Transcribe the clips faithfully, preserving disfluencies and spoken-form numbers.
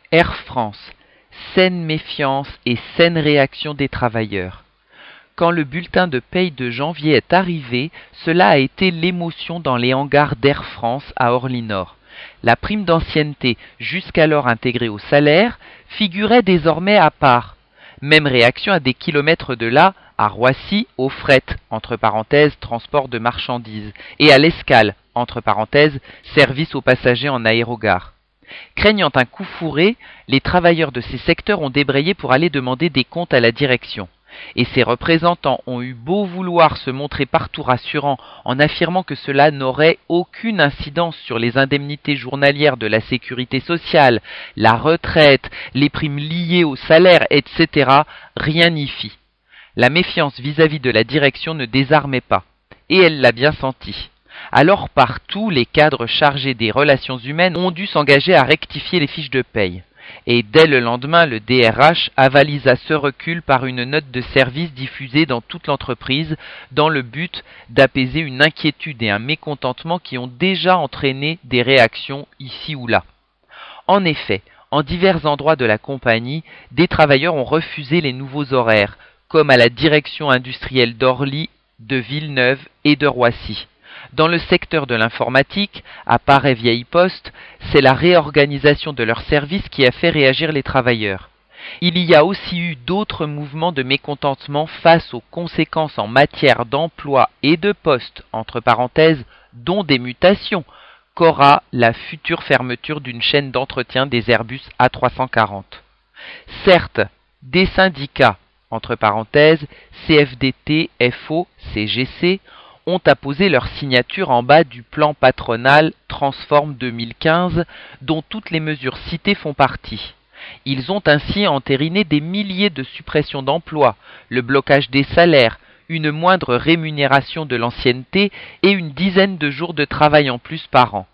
Air France, saine méfiance et saine réaction des travailleurs. Quand le bulletin de paye de janvier est arrivé, cela a été l'émotion dans les hangars d'Air France à Orly-Nord. La prime d'ancienneté, jusqu'alors intégrée au salaire, figurait désormais à part. Même réaction à des kilomètres de là, à Roissy, au fret, entre parenthèses, transport de marchandises, et à l'escale, entre parenthèses, service aux passagers en aérogare. Craignant un coup fourré, les travailleurs de ces secteurs ont débrayé pour aller demander des comptes à la direction. Et ses représentants ont eu beau vouloir se montrer partout rassurants en affirmant que cela n'aurait aucune incidence sur les indemnités journalières de la sécurité sociale, la retraite, les primes liées au salaire, et cetera, rien n'y fit. La méfiance vis-à-vis de la direction ne désarmait pas, et elle l'a bien senti. Alors partout, les cadres chargés des relations humaines ont dû s'engager à rectifier les fiches de paye. Et dès le lendemain, le D R H avalisa ce recul par une note de service diffusée dans toute l'entreprise dans le but d'apaiser une inquiétude et un mécontentement qui ont déjà entraîné des réactions ici ou là. En effet, en divers endroits de la compagnie, des travailleurs ont refusé les nouveaux horaires, comme à la direction industrielle d'Orly, de Villeneuve et de Roissy. Dans le secteur de l'informatique, à Paray Vieille Poste, c'est la réorganisation de leurs services qui a fait réagir les travailleurs. Il y a aussi eu d'autres mouvements de mécontentement face aux conséquences en matière d'emploi et de poste, entre parenthèses, dont des mutations, qu'aura la future fermeture d'une chaîne d'entretien des Airbus A trois cent quarante. Certes, des syndicats, entre parenthèses, C F D T, F O, C G C, ont apposé leur signature en bas du plan patronal Transform deux mille quinze, dont toutes les mesures citées font partie. Ils ont ainsi entériné des milliers de suppressions d'emplois, le blocage des salaires, une moindre rémunération de l'ancienneté et une dizaine de jours de travail en plus par an.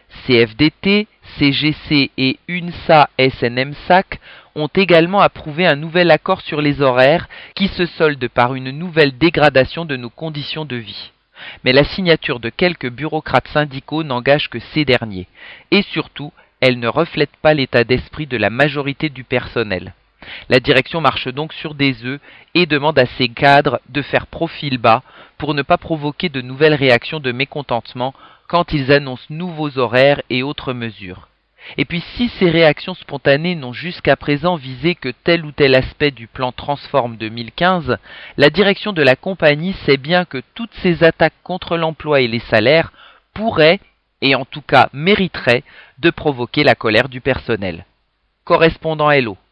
C F D T, C G C et UNSA S N M S A C ont également approuvé un nouvel accord sur les horaires qui se solde par une nouvelle dégradation de nos conditions de vie. Mais la signature de quelques bureaucrates syndicaux n'engage que ces derniers. Et surtout, elle ne reflète pas l'état d'esprit de la majorité du personnel. La direction marche donc sur des œufs et demande à ses cadres de faire profil bas pour ne pas provoquer de nouvelles réactions de mécontentement quand ils annoncent nouveaux horaires et autres mesures. Et puis si ces réactions spontanées n'ont jusqu'à présent visé que tel ou tel aspect du plan Transform deux mille quinze, la direction de la compagnie sait bien que toutes ces attaques contre l'emploi et les salaires pourraient, et en tout cas mériteraient, de provoquer la colère du personnel. Correspondant Hello.